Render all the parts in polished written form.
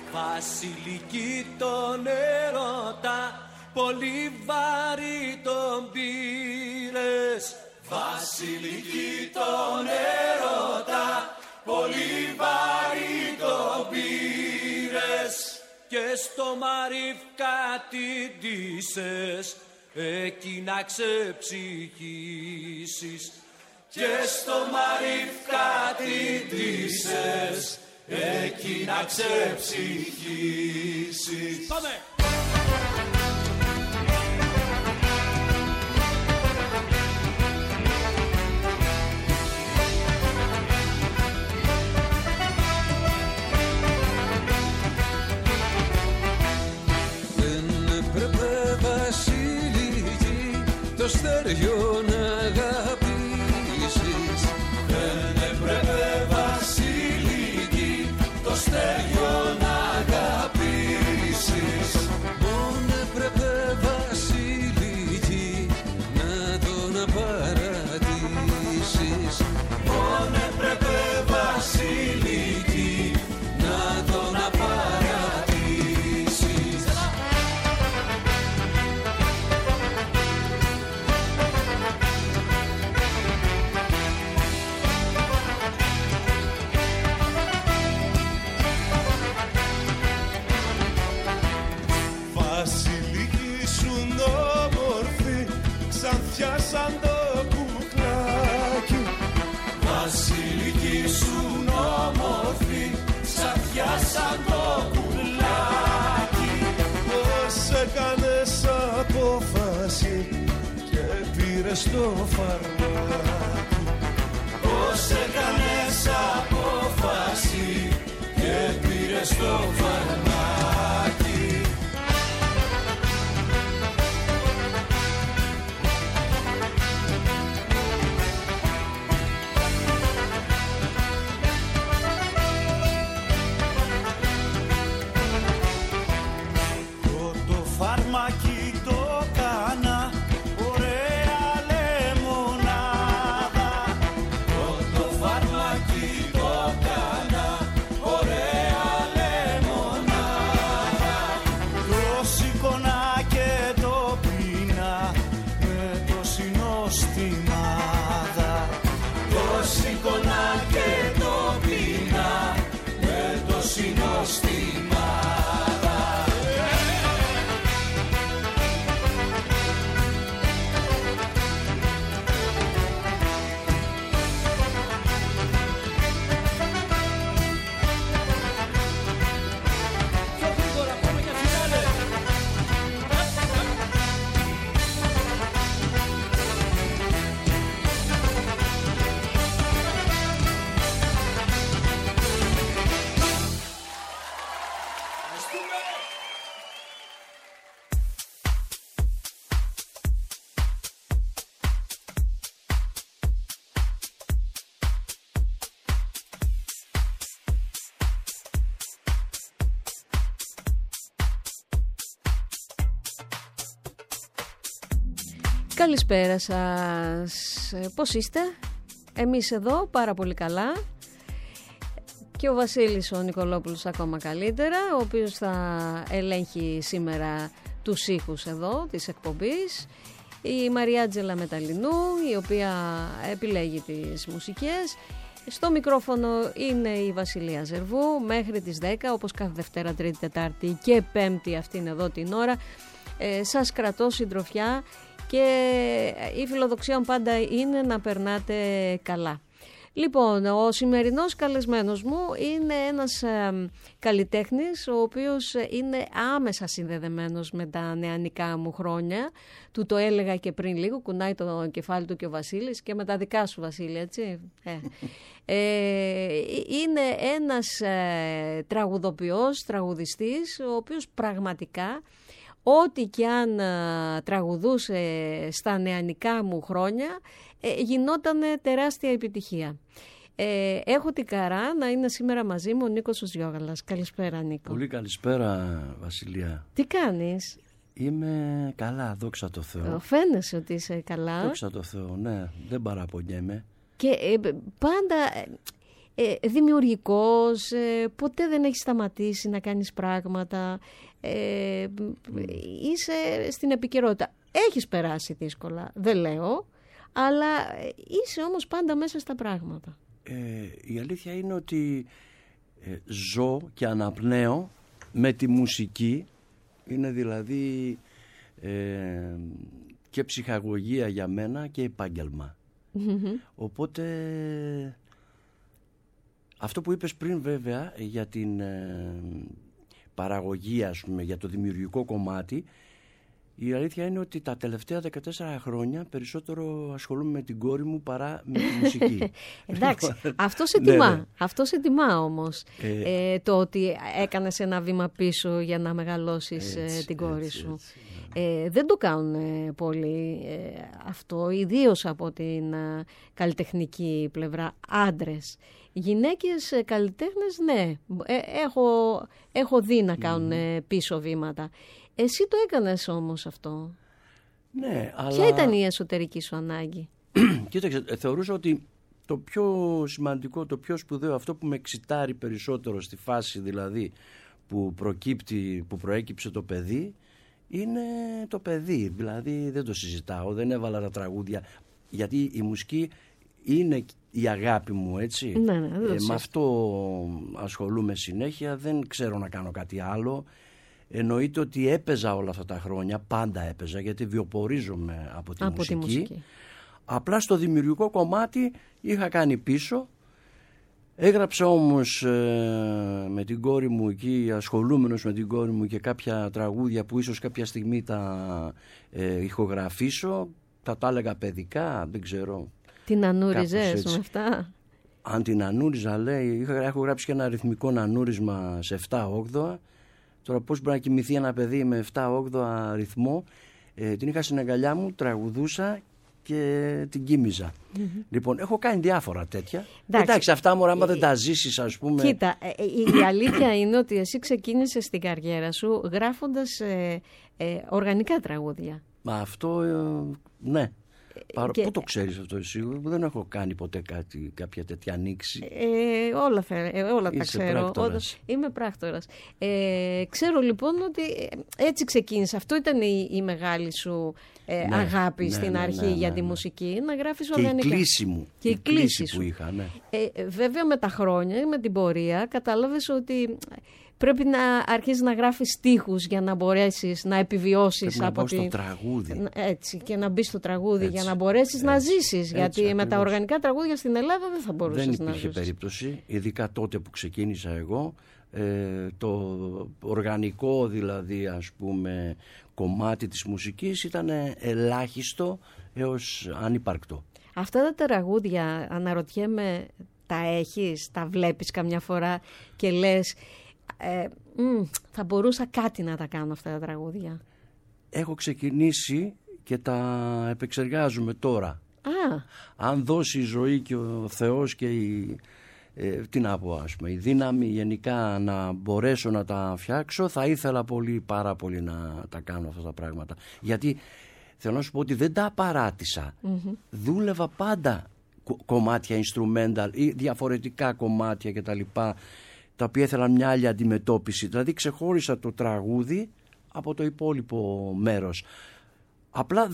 Βασιλική τον έρωτα, πολύ βαρύ τον πήρες. Βασιλική τον έρωτα, πολύ βαρύ τον πήρες. Και στο Μαρίφ κάτι ντύσες, εκεί να ξεψυχήσεις. Και στο Μαρίφ κάτι ντύσες, εκεί να ξεψυχήσεις. Πάμε! Το στεριό να αγαπήσεις. Δεν έπρεπε Βασιλική το στεριό να αγαπήσεις. Μόνο έπρεπε Βασιλική να τον παρατήσεις. Μόνο έπρεπε Βασιλική να τον παρατήσεις. Βασιλική σου όμορφη, ξανθιά σαν το κουκλάκι. Βασιλική σου όμορφη, ξανθιά σαν το πουλάκι. Πώς έκανες απόφαση και πήρες το φαρμάκι. Πώς έκανες απόφαση και πήρες το φαρμάκι. Φαρμάκι το κάνα, ωραία λεμονάδα. Το φαρμάκι το κάνα, ωραία λεμονάδα. Το σηκώνα και το πίνα με το συνοστιμάδα. Το σηκώνα και το πίνα με το συνοστιμάδα. Καλησπέρα σας. Πώς είστε? Εμείς εδώ πάρα πολύ καλά. Και ο Βασίλης ο Νικολόπουλος ακόμα καλύτερα, ο οποίος θα ελέγχει σήμερα τους ήχους εδώ της εκπομπής. Η Μαριάτζελα Μεταλλινού, η οποία επιλέγει τις μουσικές. Στο μικρόφωνο είναι η Βασιλεία Ζερβού μέχρι τις 10, όπως κάθε Δευτέρα, Τρίτη, Τετάρτη και Πέμπτη αυτήν εδώ την ώρα. Σας κρατώ συντροφιά και η φιλοδοξία μου πάντα είναι να περνάτε καλά. Λοιπόν, ο σημερινός καλεσμένος μου είναι ένας καλλιτέχνης, ο οποίος είναι άμεσα συνδεδεμένος με τα νεανικά μου χρόνια. Του το έλεγα και πριν λίγο, κουνάει το κεφάλι του και ο Βασίλης, και με τα δικά σου, Βασίλη, έτσι. Είναι ένας τραγουδοποιός, τραγουδιστής, ο οποίος πραγματικά ό,τι και αν τραγουδούσε στα νεανικά μου χρόνια γινόταν τεράστια επιτυχία. Έχω την χαρά να είναι σήμερα μαζί μου ο Νίκος Ζιόγαλας. Καλησπέρα, Νίκο. Πολύ καλησπέρα, Βασιλεία. Τι κάνεις? Είμαι καλά, δόξα τω Θεώ. Φαίνεσαι ότι είσαι καλά. Δόξα τω Θεώ, ναι, δεν παραπονιέμαι. Και πάντα δημιουργικός, ποτέ δεν έχεις σταματήσει να κάνεις πράγματα, είσαι στην επικαιρότητα. Έχεις περάσει δύσκολα, δεν λέω, αλλά είσαι όμως πάντα μέσα στα πράγματα. Η αλήθεια είναι ότι ζω και αναπνέω με τη μουσική, είναι δηλαδή και ψυχαγωγία για μένα και επάγγελμα. Οπότε αυτό που είπες πριν βέβαια για την παραγωγή, ας πούμε, για το δημιουργικό κομμάτι, η αλήθεια είναι ότι τα τελευταία 14 χρόνια περισσότερο ασχολούμαι με την κόρη μου παρά με τη μουσική. Εντάξει, αυτό σε τιμά. Ναι. Αυτό σε τιμά όμως. Το ότι έκανες ένα βήμα πίσω για να μεγαλώσεις την κόρη σου. Έτσι. Δεν το κάνουν πολύ αυτό, ιδίως από την καλλιτεχνική πλευρά, άντρες. Γυναίκες καλλιτέχνες, ναι, έχω δει να κάνουν πίσω βήματα. Εσύ το έκανες όμως αυτό. Ναι, αλλά... Ποια ήταν η εσωτερική σου ανάγκη? Κοίταξε, θεωρούσα ότι το πιο σημαντικό, το πιο σπουδαίο, αυτό που με εξητάρει περισσότερο στη φάση δηλαδή που προέκυψε το παιδί, είναι το παιδί. Δηλαδή δεν το συζητάω, δεν έβαλα τα τραγούδια, γιατί η μουσική είναι η αγάπη μου, έτσι. Ναι, με αυτό ασχολούμαι συνέχεια, δεν ξέρω να κάνω κάτι άλλο. Εννοείται ότι έπαιζα όλα αυτά τα χρόνια, πάντα έπαιζα, γιατί βιοπορίζομαι από τη μουσική. Απλά στο δημιουργικό κομμάτι είχα κάνει πίσω. Έγραψα όμως με την κόρη μου εκεί, ασχολούμενος με την κόρη μου, και κάποια τραγούδια που ίσως κάποια στιγμή τα ηχογραφήσω. Τα έλεγα παιδικά, δεν ξέρω. Την ανούριζες με αυτά? Αν την ανούριζα, λέει, έχω γράψει και ένα ρυθμικό ανούρισμα σε 7/8. Τώρα πώς μπορεί να κοιμηθεί ένα παιδί με 7/8 ρυθμό? Την είχα στην αγκαλιά μου, τραγουδούσα και την κοίμιζα. Λοιπόν, έχω κάνει διάφορα τέτοια. Εντάξει, αυτά μωρά, άμα δεν τα ζήσεις, ας πούμε. Κοίτα, η αλήθεια είναι ότι εσύ ξεκίνησες την καριέρα σου γράφοντας οργανικά τραγούδια. Μα αυτό, ναι. Πού το ξέρεις αυτό εσύ? Δεν έχω κάνει ποτέ κάποια τέτοια ανοίξη. Όλα τα ξέρω. Είμαι πράκτορας. Ξέρω λοιπόν ότι έτσι ξεκίνησε. Αυτό ήταν η μεγάλη σου αγάπη στην αρχή για τη μουσική, να γράφεις οργανικά. Και η κλίση που είχα, ναι. Βέβαια με τα χρόνια, με την πορεία, κατάλαβες ότι πρέπει να αρχίσεις να γράφεις στίχους για να μπορέσεις να επιβιώσεις. Πρέπει να μπω στο τραγούδι. Έτσι, και να μπεις στο τραγούδι για να μπορέσεις να ζήσεις. Γιατί με τα οργανικά τραγούδια στην Ελλάδα δεν θα μπορούσες να ζήσεις. Δεν υπήρχε περίπτωση, ειδικά τότε που ξεκίνησα εγώ. Το οργανικό δηλαδή, ας πούμε, κομμάτι της μουσικής ήταν ελάχιστο έως ανύπαρκτο. Αυτά τα τραγούδια, αναρωτιέμαι, τα έχεις, τα βλέπεις καμιά φορά και λες... θα μπορούσα κάτι να τα κάνω αυτά τα τραγούδια? Έχω ξεκινήσει και τα επεξεργάζομαι τώρα. Αν δώσει η ζωή και ο Θεός και τι να πω, ας πούμε, η δύναμη γενικά να μπορέσω να τα φτιάξω, θα ήθελα πάρα πολύ να τα κάνω αυτά τα πράγματα. Γιατί θέλω να σου πω ότι δεν τα παράτησα. Δούλευα πάντα κομμάτια instrumental ή διαφορετικά κομμάτια κτλ, τα οποία ήθελαν μια άλλη αντιμετώπιση. Δηλαδή ξεχώρισα το τραγούδι από το υπόλοιπο μέρος. Απλά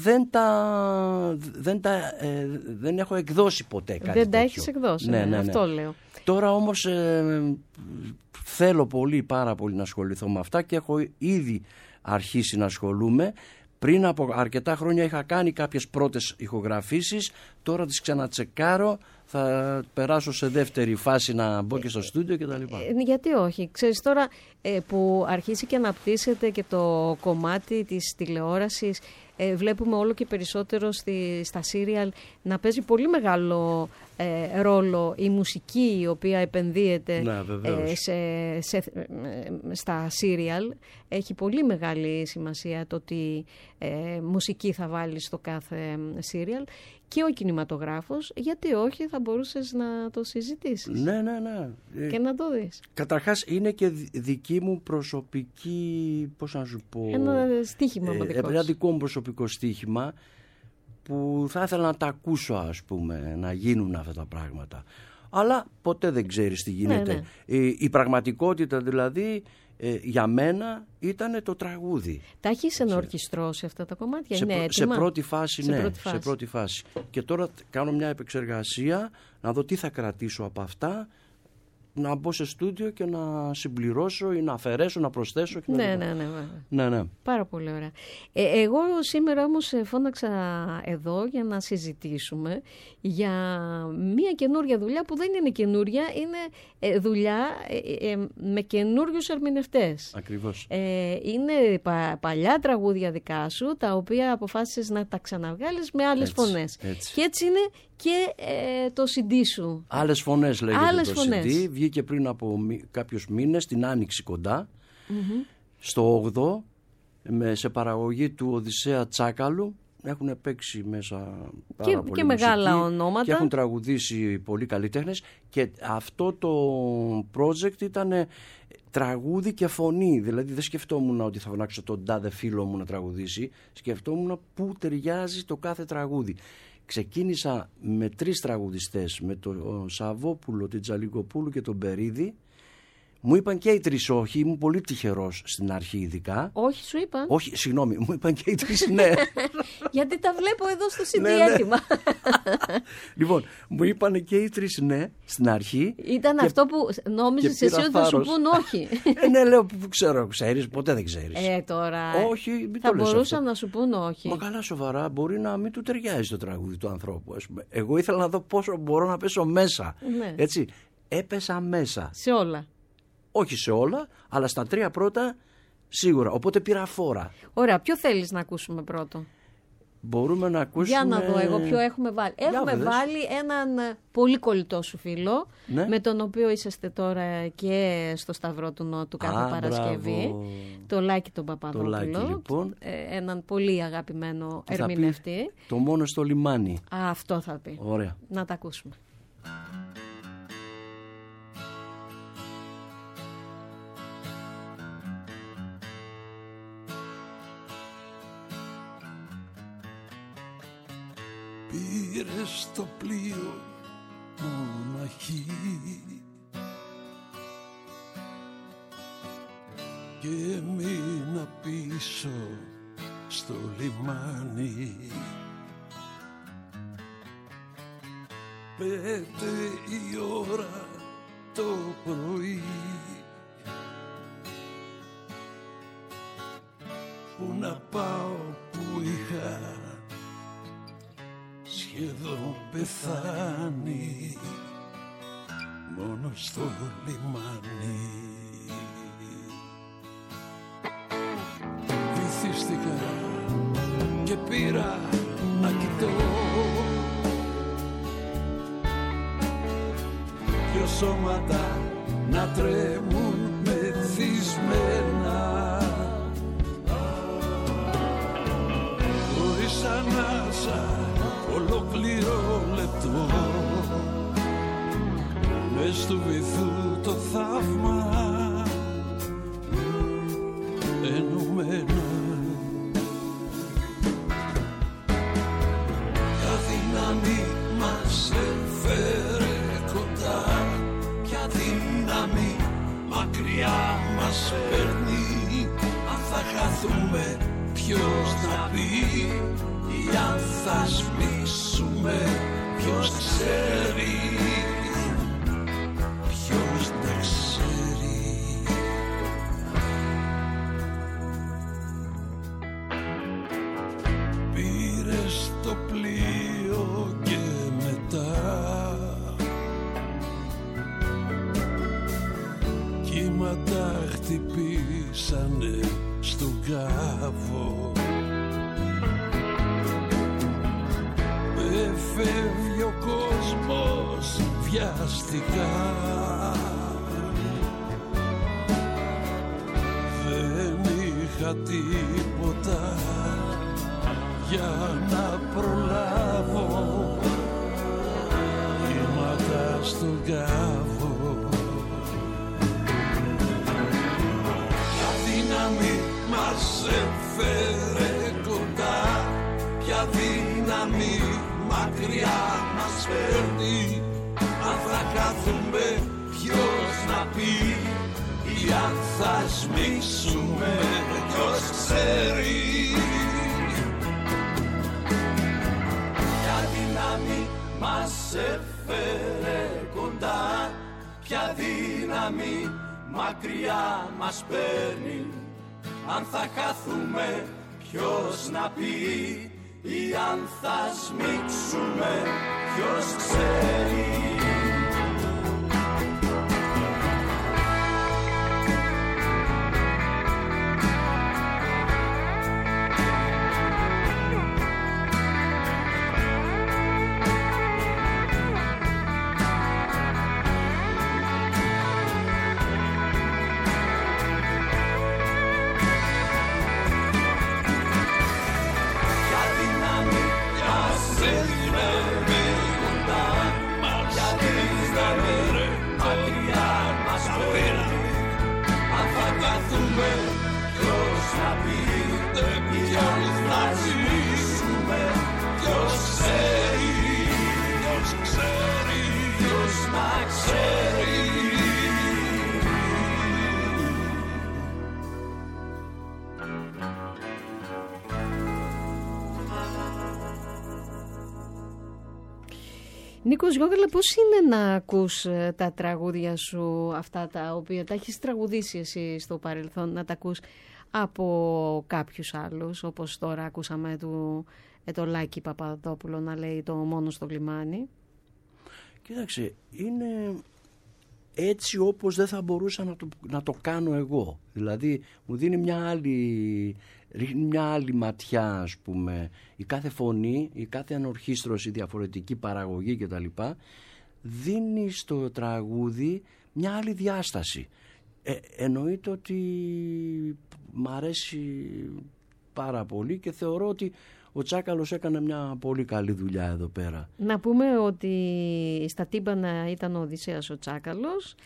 δεν έχω εκδώσει ποτέ κάτι τέτοιο. Δεν τα έχεις εκδώσει, ναι. Αυτό λέω. Τώρα όμως θέλω πάρα πολύ να ασχοληθώ με αυτά και έχω ήδη αρχίσει να ασχολούμαι. Πριν από αρκετά χρόνια είχα κάνει κάποιες πρώτες ηχογραφήσεις, τώρα τις ξανατσεκάρω, θα περάσω σε δεύτερη φάση να μπω και στο στούντιο κτλ. Γιατί όχι, ξέρεις, τώρα που αρχίσει και αναπτύσσεται και το κομμάτι της τηλεόρασης, βλέπουμε όλο και περισσότερο στα σύριαλ να παίζει πολύ μεγάλο ρόλο η μουσική η οποία επενδύεται στα σύριαλ. Έχει πολύ μεγάλη σημασία το τι μουσική θα βάλει στο κάθε σύριαλ, και ο κινηματογράφος, γιατί όχι, θα μπορούσες να το συζητήσεις. Ναι. Και να το δεις. Καταρχάς είναι και δική μου προσωπική, πώς να σου πω... Ένα στοίχημα ένα δικό μου προσωπικό στοίχημα που θα ήθελα να τα ακούσω, ας πούμε, να γίνουν αυτά τα πράγματα. αλλά ποτέ δεν ξέρεις τι γίνεται. Η πραγματικότητα δηλαδή για μένα ήταν το τραγούδι. Τα έχεις ενορχιστρώσει αυτά τα κομμάτια, είναι έτοιμα? Σε πρώτη φάση, σε πρώτη φάση. Και τώρα κάνω μια επεξεργασία να δω τι θα κρατήσω από αυτά, να μπω σε στούντιο και να συμπληρώσω ή να αφαιρέσω, να προσθέσω. Ναι. Πάρα πολύ ωραία. Εγώ σήμερα όμως φώναξα εδώ για να συζητήσουμε για μια καινούργια δουλειά που δεν είναι καινούρια, είναι δουλειά με καινούριους ερμηνευτές. Ακριβώς. Είναι παλιά τραγούδια δικά σου, τα οποία αποφάσισες να τα ξαναβγάλεις με άλλες φωνές. Και έτσι είναι και το CD σου. Άλλες φωνές λέγεται το CD. Βγήκε πριν από κάποιους μήνες, την Άνοιξη κοντά, στο 8, σε παραγωγή του Οδυσσέα Τσάκαλου. Έχουν παίξει μέσα πάρα πολύ και μεγάλα ονόματα. Και έχουν τραγουδήσει πολλοί καλλιτέχνες. Και αυτό το project ήταν τραγούδι και φωνή. Δηλαδή δεν σκεφτόμουν ότι θα φωνάξω τον τάδε φίλο μου να τραγουδήσει. Σκεφτόμουν πού ταιριάζει το κάθε τραγούδι. Ξεκίνησα με 3 τραγουδιστές, με τον Σαββόπουλο, την Τζαλικοπούλου και τον Περίδη. Μου είπαν και οι 3 όχι, ήμουν πολύ τυχερός στην αρχή ειδικά. Όχι, σου είπαν. Όχι, συγγνώμη, μου είπαν και οι 3 ναι. Γιατί τα βλέπω εδώ στο CD έτοιμα. Λοιπόν, μου είπαν και οι 3 ναι στην αρχή. Ήταν αυτό που νόμιζες εσύ ότι θα σου πούν όχι. Ναι, λέω που ξέρεις, ποτέ δεν ξέρεις. Τώρα όχι, μην θα το λες μπορούσαν αυτό. να σου πούν όχι. Μα καλά, σοβαρά, μπορεί να μην του ταιριάζει το τραγούδι του ανθρώπου. Εγώ ήθελα να δω πόσο μπορώ να πέσω μέσα. Ναι. Έτσι, έπεσα μέσα. Σε όλα. Όχι σε όλα, αλλά στα 3 πρώτα σίγουρα. Οπότε πήρα φόρα. Ωραία, ποιο θέλεις να ακούσουμε πρώτο? Μπορούμε να ακούσουμε... Για να δω εγώ ποιο έχουμε βάλει. Έχουμε βάλει έναν πολύ κολλητό σου φίλο, με τον οποίο είσαστε τώρα και στο Σταυρό του Νότου κάθε Παρασκευή. Το Λάκη τον Παπαδόπουλο. Το Λάκη, λοιπόν. Έναν πολύ αγαπημένο ερμηνευτή. Το μόνο στο λιμάνι. Αυτό θα πει. Ωραία. Να τα ακούσουμε. Πήρες το πλοίο μοναχή και μείνα πίσω στο λιμάνι. 5 η ώρα το πρωί που να πάω που είχα σχεδόν πεθάνει μόνο στο λιμάνι. Βυθίστηκα και πήρα να κοιτώ δυο σώματα να τρέμουν μεθυσμένα χωρίς ανάσα ολόκληρο λεπτό μες του βυθού το θαύμα ενωμένα. Ποια δύναμη μας έφερε κοντά, ποια δύναμη μακριά μας παίρνει. Αν θα χαθούμε ποιος θα πει ή αν θα σβήσουμε ποιος ξέρει, ποιος δεν ξέρει. Πήρες το πλοίο και μετά κύματα χτυπήσανε στον κάβο. Φεύγει ο κόσμος βιαστικά, δεν είχα τίποτα για να προλάβω κύματα στον κάβο. Ποια δύναμη μας έφερε κοντά, ποια δύναμη μακριά μας παίρνει. Αν θα χαθούμε ποιος να πει, ή αν θα σμίξουμε ποιος ξέρει. Ποια δύναμη μας έφερε κοντά, ποια δύναμη μακριά μας παίρνει. Αν θα χαθούμε ποιος να πει, ή αν θα σμίξουμε ποιος ξέρει. Νίκος Γιώργαλε, πώς είναι να ακούς τα τραγούδια σου αυτά τα οποία τα έχεις τραγουδήσει εσύ στο παρελθόν, να τα ακούς από κάποιους άλλους, όπως τώρα ακούσαμε το Λάκη Παπαδόπουλο να λέει το «Μόνο στο λιμάνι»? Κοίταξε, είναι έτσι όπως δεν θα μπορούσα να το κάνω εγώ. Δηλαδή μου δίνει ρίχνει μια άλλη ματιά, ας πούμε. Η κάθε φωνή, η κάθε ανορχήστρωση, διαφορετική παραγωγή κτλ. Δίνει στο τραγούδι μια άλλη διάσταση. Εννοείται ότι μ' αρέσει πάρα πολύ και θεωρώ ότι ο Τσάκαλος έκανε μια πολύ καλή δουλειά εδώ πέρα. Να πούμε ότι στα τύμπανα ήταν ο Οδυσσέας ο Τσάκαλος,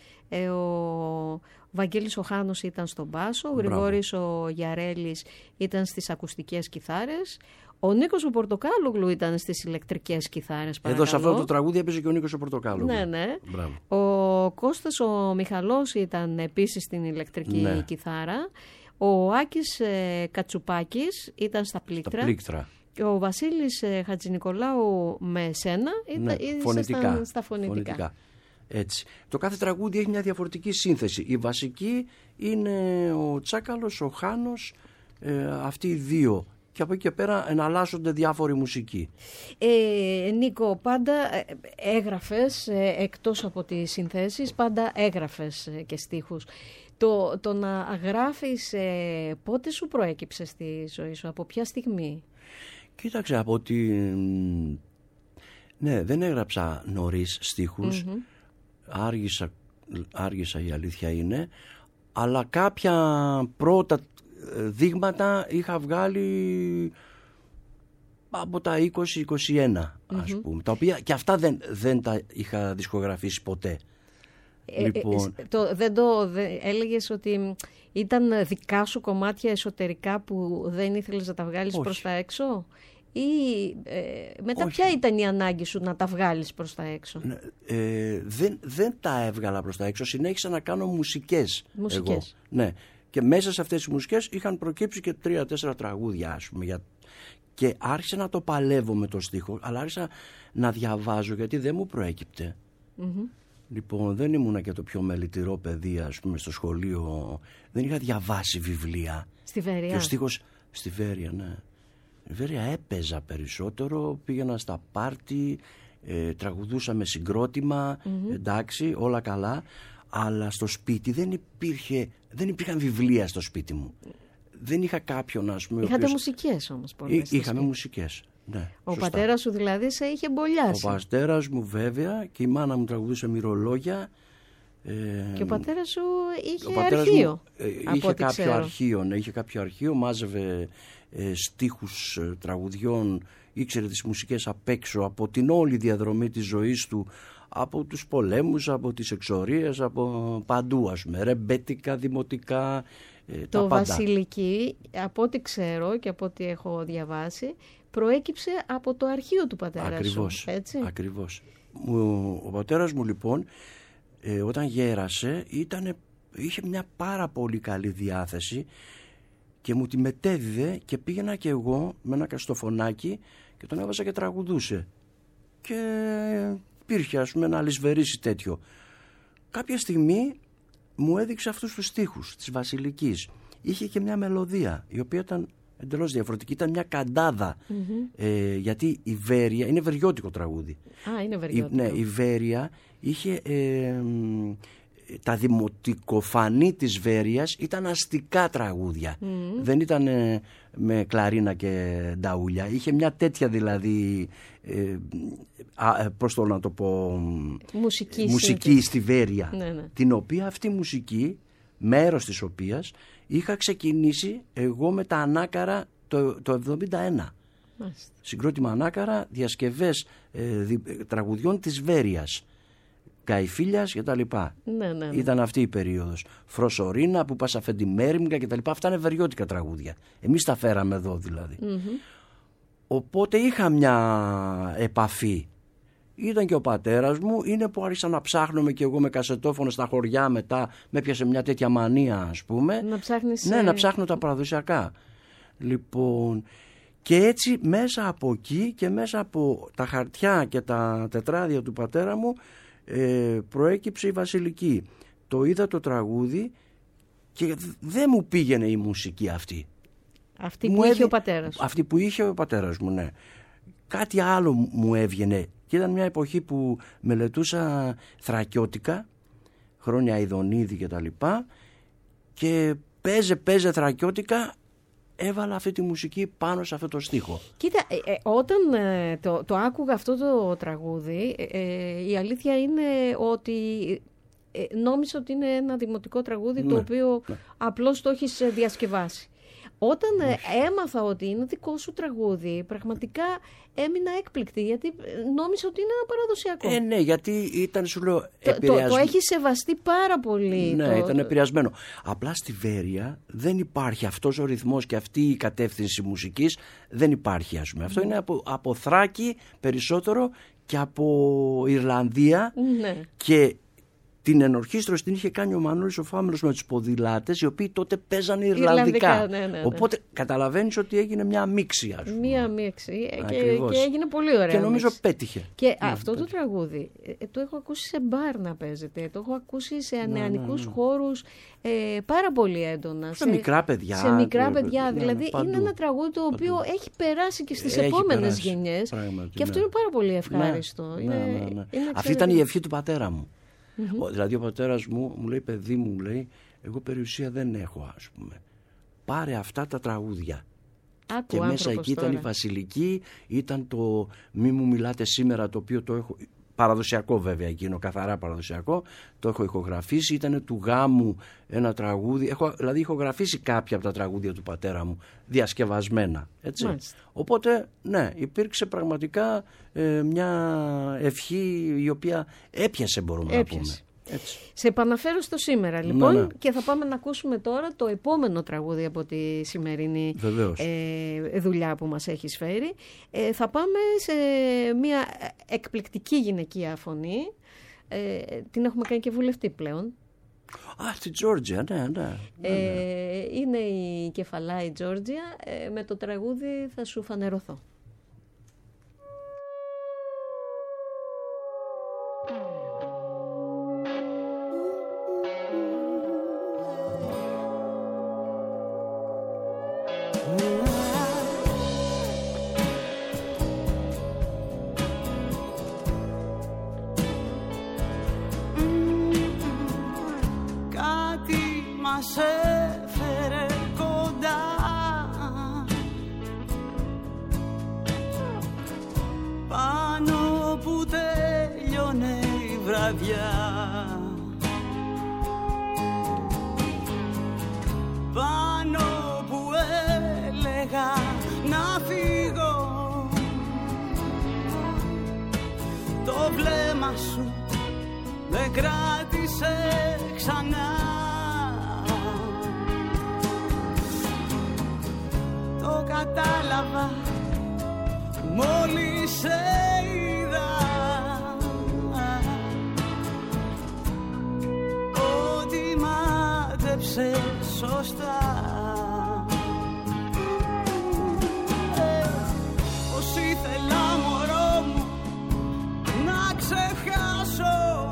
ο Βαγγέλης ο Χάνος ήταν στον μπάσο, ο Γρηγόρης ο Γιαρέλης ήταν στις ακουστικές κιθάρες, ο Νίκος ο Πορτοκάλογλου ήταν στις ηλεκτρικές κιθάρες. Εδώ σε αυτό το τραγούδι έπαιζε και ο Νίκος ο Πορτοκάλογλου. Ναι, ναι. Μπράβο. Ο Κώστας ο Μιχαλός ήταν επίσης στην ηλεκτρική κιθάρα. Ο Άκης Κατσουπάκης ήταν στα πλήκτρα. Και ο Βασίλης Χατζηνικολάου με σένα ήταν στα φωνητικά. Έτσι. Το κάθε τραγούδι έχει μια διαφορετική σύνθεση. Η βασική είναι ο Τσάκαλος, ο Χάνος, αυτοί οι δύο. Και από εκεί και πέρα εναλλάσσονται διάφοροι μουσικοί. Νίκο, πάντα έγραφες, εκτός από τις συνθέσεις, πάντα έγραφες και στίχους. Το να γράφεις, πότε σου προέκυψε στη ζωή σου, από ποια στιγμή? Κοίταξε, από ότι ναι, δεν έγραψα νωρίς στίχους. Άργησα, η αλήθεια είναι, αλλά κάποια πρώτα δείγματα είχα βγάλει από τα 20-21 ας πούμε, τα οποία και αυτά δεν τα είχα δισκογραφήσει ποτέ. Λοιπόν, έλεγες ότι ήταν δικά σου κομμάτια εσωτερικά που δεν ήθελες να τα βγάλεις προς τα έξω, ή μετά ποια ήταν η ανάγκη σου να τα βγάλεις προς τα έξω? Δεν τα έβγαλα προς τα έξω, συνέχισα να κάνω μουσικές. Εγώ. Ναι. Και μέσα σε αυτές τις μουσικές είχαν προκύψει και 3-4 τραγούδια, ας πούμε, και άρχισα να το παλεύω με το στίχο, αλλά άρχισα να διαβάζω, γιατί δεν μου προέκυπτε. Λοιπόν, δεν ήμουνα και το πιο μελιτηρό παιδί, ας πούμε, στο σχολείο. Δεν είχα διαβάσει βιβλία. Στη Βέρεια. Και ο στίχος στη Βέρεια, ναι. Στη Βέρεια έπαιζα περισσότερο, πήγαινα στα πάρτι, τραγουδούσα με συγκρότημα, εντάξει, όλα καλά. Αλλά στο σπίτι δεν υπήρχαν βιβλία στο σπίτι μου. Δεν είχα κάποιον, ας πούμε. Είχατε μουσικές όμως πολλές? Είχαμε μουσικές. Ναι, ο πατέρας σου δηλαδή σε είχε μπολιάσει? Ο πατέρας μου βέβαια, και η μάνα μου τραγουδούσε μυρολόγια. Και ο πατέρας σου είχε αρχείο? Είχε κάποιο αρχείο, μάζευε στίχους τραγουδιών, ήξερε τις μουσικές απ' έξω από την όλη διαδρομή της ζωής του, από τους πολέμους, από τις εξορίες, από παντού, ας πούμε, ρεμπέτικα, δημοτικά, το Βασιλική, από ό,τι ξέρω και από ό,τι έχω διαβάσει, προέκυψε από το αρχείο του πατέρα ακριβώς, σου, έτσι? Ακριβώς. Ο πατέρας μου λοιπόν όταν γέρασε είχε μια πάρα πολύ καλή διάθεση και μου τη μετέδιδε και πήγαινα και εγώ με ένα καστοφωνάκι και τον έβαζα και τραγουδούσε και υπήρχε ας πούμε ένα λησβερίσι τέτοιο. Κάποια στιγμή μου έδειξε αυτούς τους στίχους της Βασιλικής. Είχε και μια μελωδία η οποία ήταν εντελώς διαφορετική, ήταν μια καντάδα. Γιατί η Βέρεια είναι βεριώτικο τραγούδι. Είναι βεριώτικο. Ναι, η Βέρεια είχε τα δημοτικοφανή της Βέρειας ήταν αστικά τραγούδια. Δεν ήταν με κλαρίνα και νταούλια. Είχε μια τέτοια δηλαδή πώς το να το πω, μουσική στη Βέρεια. Ναι. Την οποία αυτή μουσική, μέρος της οποίας είχα ξεκινήσει εγώ με τα Ανάκαρα το 1971. Συγκρότημα Ανάκαρα, διασκευές τραγουδιών της Βέρειας, Καϊφίλιας και τα λοιπά. Ναι. Ήταν αυτή η περίοδος. Φροσορίνα, που πας αφέντη Μέριμγα και τα λοιπά. Αυτά είναι βεριώτικα τραγούδια. Εμείς τα φέραμε εδώ δηλαδή. Οπότε είχα μια επαφή. Ήταν και ο πατέρας μου, είναι που άρχισα να ψάχνουμε και εγώ με κασετόφωνο στα χωριά μετά, με πιάσε μια τέτοια μανία ας πούμε. Να ψάχνεις... Ναι, να ψάχνω τα παραδοσιακά. Λοιπόν, και έτσι μέσα από εκεί και μέσα από τα χαρτιά και τα τετράδια του πατέρα μου προέκυψε η Βασιλική. Το είδα το τραγούδι και δεν μου πήγαινε η μουσική αυτή. Αυτή που είχε ο πατέρας. Αυτή που είχε ο πατέρας μου, ναι. Κάτι άλλο μου έβγαινε. Και ήταν μια εποχή που μελετούσα θρακιώτικα, χρόνια Ιδονίδη και τα λοιπά, και παίζε θρακιώτικα, έβαλα αυτή τη μουσική πάνω σε αυτό το στίχο. Κοίτα, όταν το άκουγα αυτό το τραγούδι, η αλήθεια είναι ότι νόμιζα ότι είναι ένα δημοτικό τραγούδι, το οποίο απλώς το έχεις διασκευάσει. Όταν έμαθα ότι είναι δικό σου τραγούδι, πραγματικά έμεινα έκπληκτη, γιατί νόμιζα ότι είναι ένα παραδοσιακό. Ναι, γιατί ήταν, σου λέω, επηρεασμένο. Το έχει σεβαστεί πάρα πολύ. Ναι, ήταν επηρεασμένο. Απλά στη Βέρεια δεν υπάρχει αυτός ο ρυθμός και αυτή η κατεύθυνση μουσικής, δεν υπάρχει, ας πούμε. Αυτό είναι από Θράκη περισσότερο και από Ιρλανδία. Ναι. Και την ενορχήστρωση την είχε κάνει ο Μανώλης ο Φάμελος με τους ποδηλάτες, οι οποίοι τότε παίζανε Ιρλανδικά. Ναι. Οπότε καταλαβαίνεις ότι έγινε μια μίξη, ας πούμε. Μια μίξη και έγινε πολύ ωραία. Και νομίζω πέτυχε. Και αυτό το τραγούδι το έχω ακούσει σε μπαρ να παίζεται, το έχω ακούσει σε νεανικούς χώρους πάρα πολύ έντονα. Σε μικρά παιδιά. Σε μικρά παιδιά. Δηλαδή είναι ένα τραγούδι το οποίο έχει περάσει και στις επόμενες γενιές. Και αυτό είναι πάρα πολύ ευχάριστο. Αυτή ήταν η ευχή του πατέρα μου. Δηλαδή ο πατέρας μου λέει, παιδί μου, λέει, εγώ περιουσία δεν έχω, ας πούμε. Πάρε αυτά τα τραγούδια. Και μέσα εκεί ήταν η Βασιλική, ήταν το «Μη μου μιλάτε σήμερα», το οποίο το έχω, παραδοσιακό βέβαια εκείνο, καθαρά παραδοσιακό, το έχω ηχογραφήσει, ήταν του Γάμου ένα τραγούδι, δηλαδή ηχογραφήσει κάποια από τα τραγούδια του πατέρα μου, διασκευασμένα, έτσι. Μάλιστα. Οπότε, ναι, υπήρξε πραγματικά μια ευχή η οποία έπιασε, μπορούμε να πούμε. Έτσι. Σε επαναφέρω στο σήμερα λοιπόν, και θα πάμε να ακούσουμε τώρα το επόμενο τραγούδι από τη σημερινή δουλειά που μας έχεις φέρει. Θα πάμε σε μια εκπληκτική γυναικεία φωνή, την έχουμε κάνει και βουλευτή πλέον. Στη Τζόρτζια, ναι. Είναι η Κεφαλάη Τζόρτζια με το τραγούδι «Θα σου φανερωθώ». Πάνω που έλεγα να φύγω, το βλέμμα σου με κράτησε ξανά. Το κατάλαβα μόλις σε είδα. σωστά. Πως ήθελα μωρό μου να ξεχάσω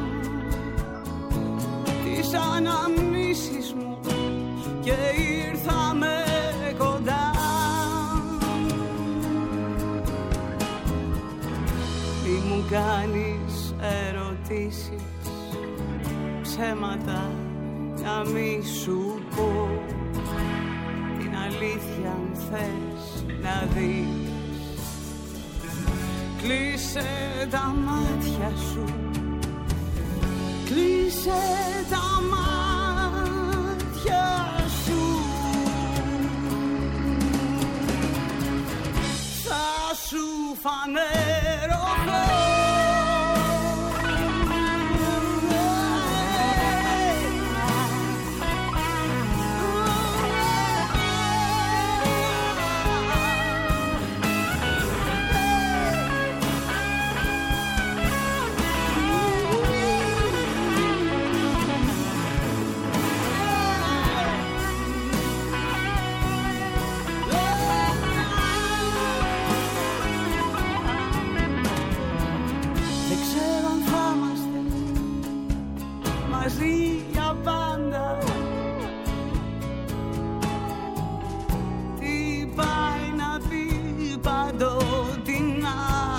τις αναμνήσεις μου και ήρθαμε κοντά. Μη μου κάνεις ερωτήσεις, ψέματα να μη σου πω, την αλήθεια αν θες να δεις. Κλείσε τα μάτια σου, κλείσε τα μάτια σου. Θα σου φανερωθώ. Για πάντα. Τι πάει να πει παντοτινά.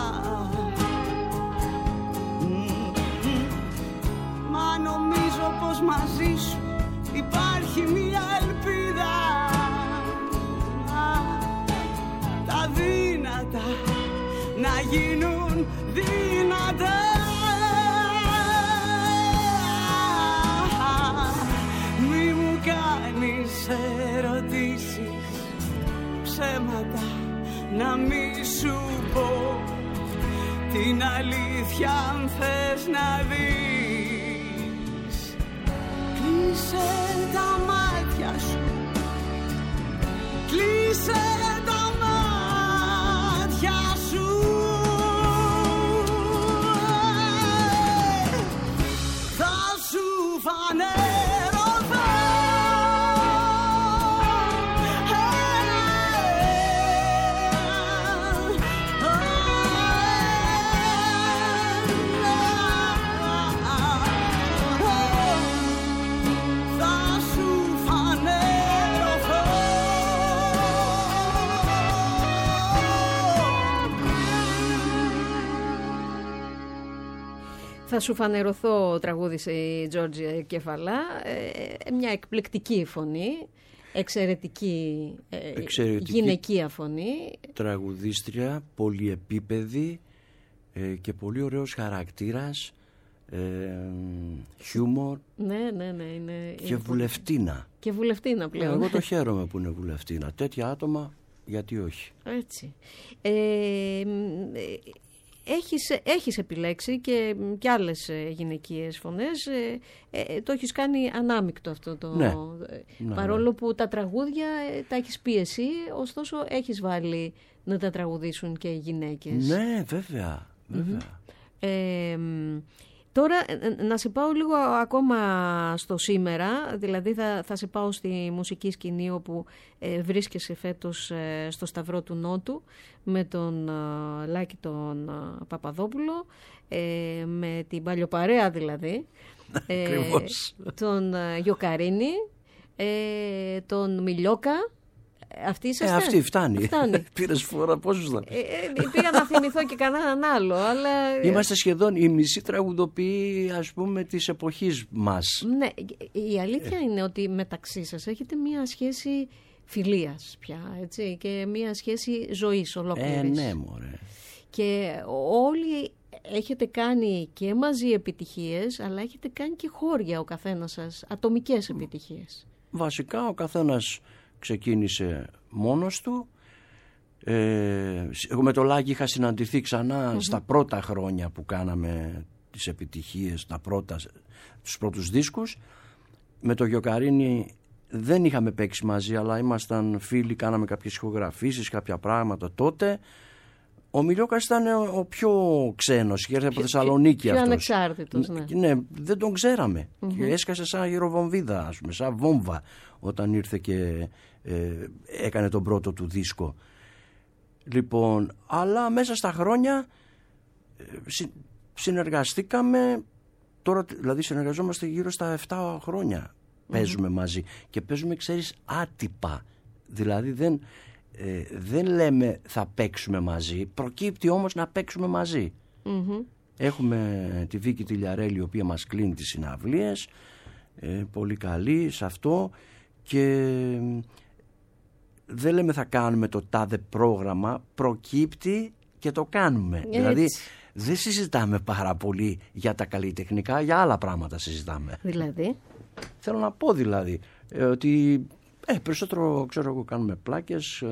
Μα νομίζω πως μαζί σου υπάρχει μια ελπίδα. Τα δύνατα να γίνουν δυνατά. Ερωτήσεις, ψέματα να μη σου πω, την αλήθεια αν θες να δεις. Κλείσε τα μάτια σου, κλείσε τα μάτια σου. Θα σου φανερωθώ. Θα σου φανερωθώ, τραγούδισε η Τζόρτζια Κεφαλά, μια εκπληκτική φωνή, εξαιρετική γυναικεία φωνή. Τραγουδίστρια, πολυεπίπεδη και πολύ ωραίος χαρακτήρας, χιούμορ. Ναι, είναι και βουλευτίνα. Και βουλευτίνα πλέον. Εγώ το χαίρομαι που είναι βουλευτίνα. Τέτοια άτομα, γιατί όχι. Έτσι. Έχεις επιλέξει και άλλες γυναικείες φωνές. Το έχεις κάνει ανάμεικτο αυτό το... Ναι. Παρόλο που τα τραγούδια τα έχεις πει εσύ, ωστόσο έχεις βάλει να τα τραγουδήσουν και οι γυναίκες. Ναι, βέβαια. Τώρα να σε πάω λίγο ακόμα στο σήμερα, δηλαδή θα σε πάω στη μουσική σκηνή όπου βρίσκεσαι φέτος στο Σταυρό του Νότου με τον Λάκη τον Παπαδόπουλο, με την παλιοπαρέα δηλαδή, τον Γιοκαρίνη, τον Μιλιόκα. Αυτή είσαστε? Αυτή φτάνει. Πήρες φορά πόσους θα... Πήγα να θυμηθώ και κανέναν άλλο, αλλά... Είμαστε σχεδόν οι μισοί τραγουδοποιοί, ας πούμε, της εποχής μας. Ναι, η αλήθεια είναι ότι μεταξύ σας έχετε μία σχέση φιλίας πια, έτσι, και μία σχέση ζωής ολόκληρης. Ναι, μωρέ. Και όλοι έχετε κάνει και μαζί επιτυχίες, αλλά έχετε κάνει και χώρια ο καθένας σας, ατομικές επιτυχίες. Βασικά ο καθένας ξεκίνησε μόνος του. Εγώ με το Λάκη είχα συναντηθεί ξανά στα πρώτα χρόνια που κάναμε τις επιτυχίες, τους πρώτους δίσκους. Με το Γιοκαρίνη δεν είχαμε παίξει μαζί, αλλά ήμασταν φίλοι, κάναμε κάποιες ηχογραφήσεις, κάποια πράγματα τότε. Ο Μιλιόκας ήταν ο πιο ξένος, είχε έρθει από Θεσσαλονίκη αυτός. Πιο ανεξάρτητος, ναι. Ναι, δεν τον ξέραμε. Και έσκασε σαν γυροβομβίδα, ας πούμε, σαν βόμβα όταν ήρθε και έκανε τον πρώτο του δίσκο. Λοιπόν, αλλά μέσα στα χρόνια συνεργαστήκαμε, τώρα δηλαδή συνεργαζόμαστε γύρω στα 7 χρόνια. Παίζουμε μαζί και παίζουμε, ξέρεις, άτυπα. Δηλαδή δεν λέμε θα παίξουμε μαζί, προκύπτει όμως να παίξουμε μαζί. Έχουμε τη Βίκη Τηλιαρέλη, η οποία μας κλείνει τις συναυλίες, πολύ καλή σε αυτό, και δεν λέμε θα κάνουμε το τάδε πρόγραμμα, προκύπτει και το κάνουμε. Έτσι. Δηλαδή δεν συζητάμε πάρα πολύ για τα καλλιτεχνικά, για άλλα πράγματα συζητάμε. Δηλαδή θέλω να πω δηλαδή ότι περισσότερο, ξέρω εγώ, κάνουμε πλάκες,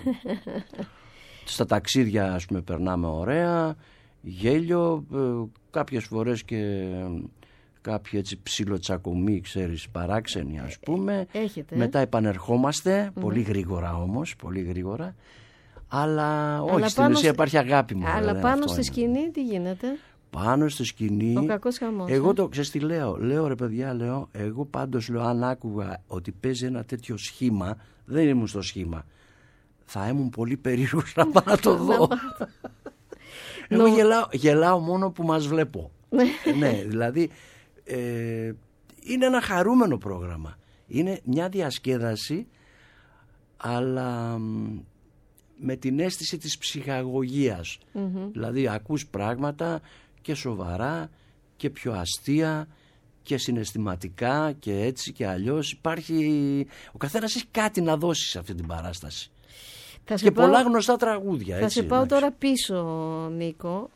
στα ταξίδια, ας πούμε, περνάμε ωραία, γέλιο, κάποιες φορές και κάποιοι έτσι ψιλοτσακωμοί, ξέρεις, παράξενοι, ας πούμε. Έχετε. Μετά επανερχόμαστε, πολύ γρήγορα όμως, πολύ γρήγορα, αλλά όχι, στην ουσία υπάρχει αγάπη μου. Αλλά πάνω στη σκηνή τι γίνεται? Πάνω στη σκηνή, ο κακός χαμός. Εγώ το ξέρεις τι λέω ρε παιδιά, εγώ πάντως λέω, αν άκουγα ότι παίζει ένα τέτοιο σχήμα, δεν ήμουν στο σχήμα, θα ήμουν πολύ περίεργος να πάω να το δω. Εγώ γελάω μόνο που μας βλέπω. Ναι, δηλαδή είναι ένα χαρούμενο πρόγραμμα, είναι μια διασκέδαση, αλλά με την αίσθηση της ψυχαγωγίας. Δηλαδή ακούς πράγματα και σοβαρά και πιο αστεία και συναισθηματικά και έτσι και αλλιώς. Υπάρχει, ο καθένας έχει κάτι να δώσει σε αυτή την παράσταση. Και πολλά γνωστά τραγούδια. Θα σε πάω τώρα πίσω, Νίκο.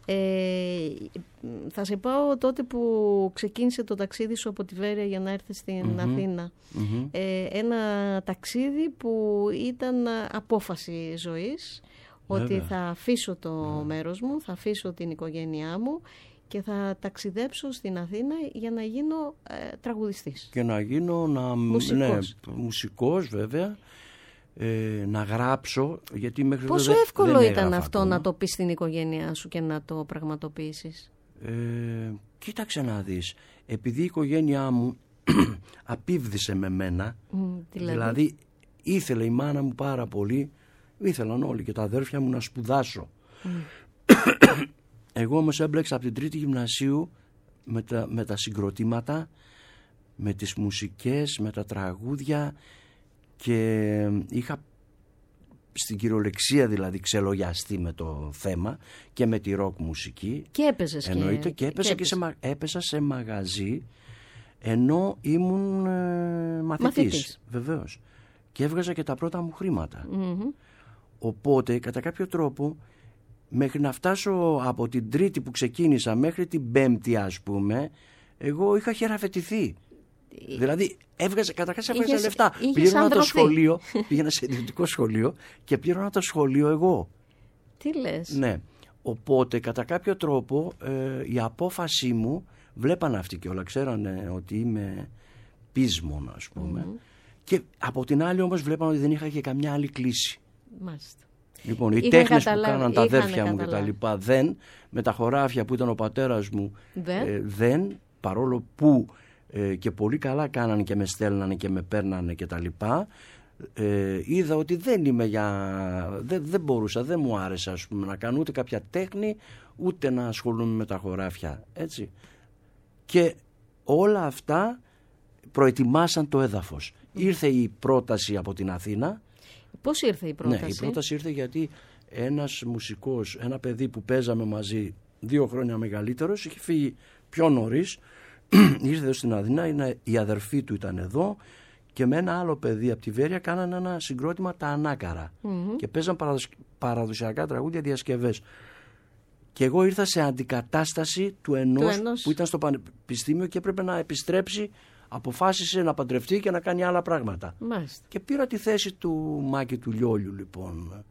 Θα σε πάω τότε που ξεκίνησε το ταξίδι σου από τη Βέρεια για να έρθεις στην Αθήνα. Ένα ταξίδι που ήταν απόφαση ζωής. Ότι θα αφήσω το μέρος μου, θα αφήσω την οικογένειά μου και θα ταξιδέψω στην Αθήνα για να γίνω τραγουδιστής. Και να γίνω μουσικός βέβαια, να γράψω, γιατί μέχρι τότε πόσο εύκολο ήταν αυτό ακόμα να το πεις στην οικογένειά σου και να το πραγματοποιήσεις? Κοίταξε να δεις, επειδή η οικογένειά μου απίβδησε με μένα, δηλαδή ήθελε η μάνα μου πάρα πολύ, ήθελαν όλοι και τα αδέρφια μου να σπουδάσω. Εγώ όμως έμπλεξα από την τρίτη γυμνασίου με τα συγκροτήματα, με τις μουσικές, με τα τραγούδια, και είχα στην κυριολεξία δηλαδή ξελογιαστεί με το θέμα και με τη ροκ μουσική. Και έπαιζες εννοείται, και έπαιζα σε μαγαζί ενώ ήμουν μαθητής. Βεβαίως. Και έβγαζα και τα πρώτα μου χρήματα. Οπότε κατά κάποιο τρόπο, μέχρι να φτάσω από την τρίτη που ξεκίνησα μέχρι την πέμπτη, ας πούμε, εγώ είχα χεραφετηθεί. Δηλαδή καταρχάς έβγαζα λεφτά. Πλήρωνα το σχολείο, πήγαινα σε ιδιωτικό σχολείο και πλήρωνα το σχολείο εγώ. Τι λες? Ναι. Οπότε κατά κάποιο τρόπο η απόφασή μου, βλέπαν αυτοί και όλα, ξέρανε ότι είμαι πείσμον, ας πούμε. Και από την άλλη όμως βλέπαν ότι δεν είχα και καμιά άλλη κλίση. Μάλιστα. Λοιπόν, οι τέχνες που κάναν τα αδέρφια μου και τα λοιπά, δεν, με τα χωράφια που ήταν ο πατέρας μου, δεν, παρόλο που και πολύ καλά κάνανε και με στέλνανε και με παίρνανε και τα λοιπά, είδα ότι δεν είμαι δεν μπορούσα, δεν μου άρεσε, ας πούμε, να κάνω ούτε κάποια τέχνη, ούτε να ασχολούμαι με τα χωράφια, έτσι. Και όλα αυτά προετοιμάσαν το έδαφος. Ήρθε η πρόταση από την Αθήνα. Πώς ήρθε η πρόταση? Ναι, η πρόταση ήρθε γιατί ένας μουσικός, ένα παιδί που παίζαμε μαζί 2 χρόνια μεγαλύτερος, είχε φύγει πιο νωρίς, ήρθε εδώ στην Αθήνα, η αδερφή του ήταν εδώ και με ένα άλλο παιδί από τη Βέρεια κάνανε ένα συγκρότημα, τα Ανάκαρα, και παίζαν παραδοσιακά τραγούδια, διασκευές. Και εγώ ήρθα σε αντικατάσταση του ενός που ήταν στο πανεπιστήμιο και έπρεπε να επιστρέψει. Αποφάσισε να παντρευτεί και να κάνει άλλα πράγματα. Μάλιστα. Και πήρα τη θέση του Μάκη του Λιόλιου, λοιπόν,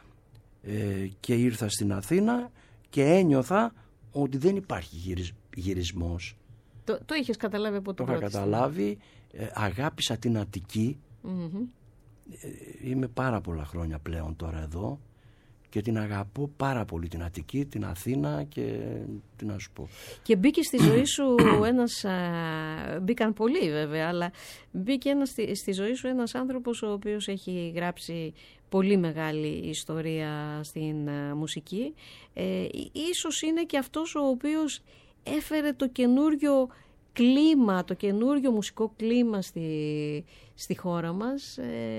και ήρθα στην Αθήνα και ένιωθα ότι δεν υπάρχει γυρισμός. Το είχες καταλάβει από το πρώτο? Το είχα καταλάβει, αγάπησα την Αττική. Είμαι πάρα πολλά χρόνια πλέον τώρα εδώ και την αγαπώ πάρα πολύ την Αττική, την Αθήνα και τι να σου πω. Και μπήκε στη ζωή σου μπήκαν πολλοί βέβαια, αλλά μπήκε στη ζωή σου ένας άνθρωπος ο οποίος έχει γράψει πολύ μεγάλη ιστορία στην μουσική. Ίσως είναι και αυτός ο οποίος έφερε το καινούριο κλίμα, το καινούριο μουσικό κλίμα στη χώρα μας.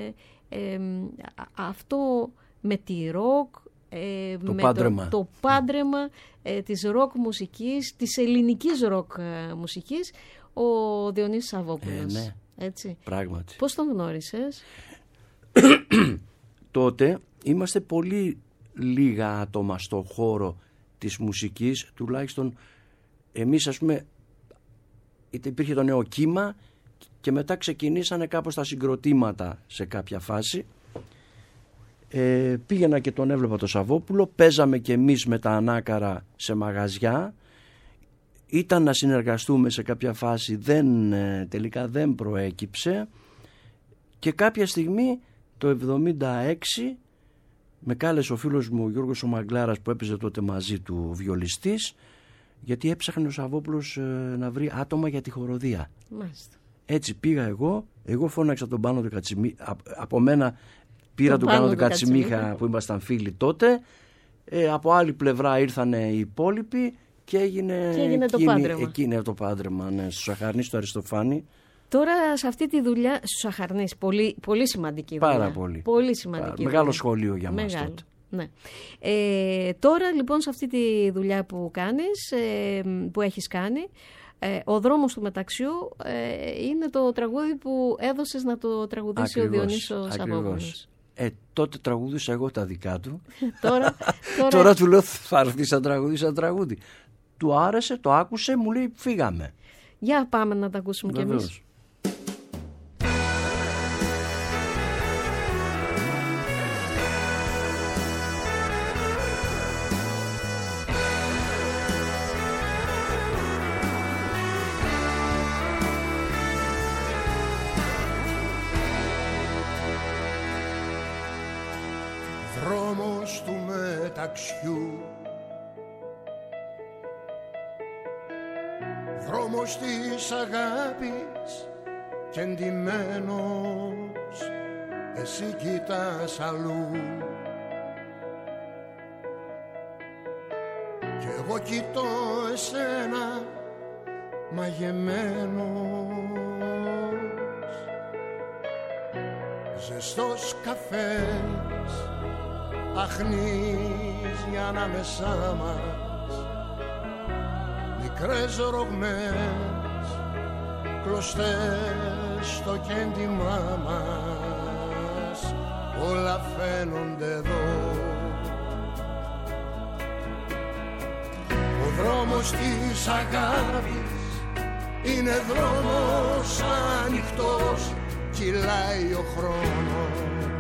Αυτό με τη ροκ, το πάντρεμα της ροκ μουσικής, της ελληνικής ροκ μουσικής, ο Διονύσης Σαββόπουλος. Ναι, έτσι. Πράγματι. Πώς τον γνώρισες? Τότε είμαστε πολύ λίγα άτομα στο χώρο της μουσικής, τουλάχιστον εμείς, ας πούμε, υπήρχε το νέο κύμα και μετά ξεκινήσανε κάπως τα συγκροτήματα σε κάποια φάση. Πήγαινα και τον έβλεπα τον Σαββόπουλο, παίζαμε και εμείς με τα ανάκαρα σε μαγαζιά, ήταν να συνεργαστούμε σε κάποια φάση, τελικά δεν προέκυψε, και κάποια στιγμή το 1976 με κάλεσε ο φίλος μου ο Γιώργος ο Μαγκλάρας, που έπαιζε τότε μαζί του, βιολιστής, γιατί έψαχνε ο Σαββόπουλος να βρει άτομα για τη χοροδία. Μάλιστα. Έτσι πήγα εγώ φώναξα τον Πάνο του Κατσιμίχα, από μένα πήρα τον Πάνο του Κατσιμίχα που ήμασταν φίλοι τότε, από άλλη πλευρά ήρθαν οι υπόλοιποι και έγινε το πάντρεμα. Εκείνη το πάντρεμα, ναι, στο Σαχαρνή, στο Αριστοφάνη. Τώρα σε αυτή τη δουλειά, στους Σαχαρνείς, πολύ, πολύ σημαντική δουλειά. Πάρα πολύ. Πολύ σημαντική. Μεγάλο σχολείο για μας τότε. Ναι. Τώρα λοιπόν σε αυτή τη δουλειά που κάνεις, που έχεις κάνει, ο δρόμος του μεταξιού είναι το τραγούδι που έδωσες να το τραγουδήσει ο Διονύσος Σαββόπουλος. Τότε τραγούδισα εγώ τα δικά του. Τώρα του λέω θα έρθεις να τραγουδήσεις ένα τραγούδι. Του άρεσε, το άκουσε, μου λέει φύγαμε. Για πάμε να τα ακούσουμε κι εμείς. Δρόμος του μεταξιού, δρόμος της αγάπης και εντυμένος, εσύ κοιτάς αλλού κι εγώ κοιτώ εσένα μαγεμένος. Ζεστός καφές αχνείς για ανάμεσά μας, μικρές ρογμές κλωστές στο κέντημά μας, όλα φαίνονται εδώ. Ο δρόμος της αγάπης είναι δρόμος ανοιχτός, κυλάει ο χρόνος,